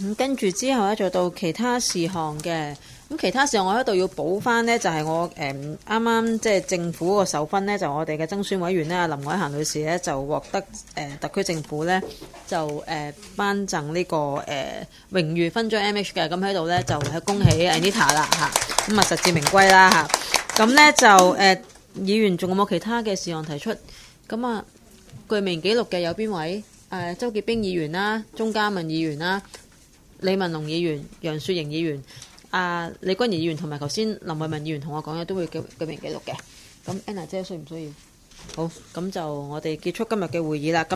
跟住之後咧，就到其他事項嘅。咁其他事項我喺度要補翻呢，就係我啱啱即係政府個授勳呢，就我哋嘅爭選委員呢，林凱嫻女士呢，就獲得特區政府呢，就頒贈呢個榮譽勳章 MH 嘅。咁喺度呢，就係恭喜 Anita 啦嚇，咁啊實至名歸啦嚇。咁呢，就議員仲有冇其他嘅事項提出？咁啊具名紀錄嘅有邊位？周潔冰議員啦、鍾嘉敏議員啦、李文龍議員、楊雪盈議員、李君儀議員同埋頭先林慧文議員同我講嘅都會具名紀錄嘅。咁 Anna 姐需唔需要？好，咁就我哋結束今日嘅會議啦。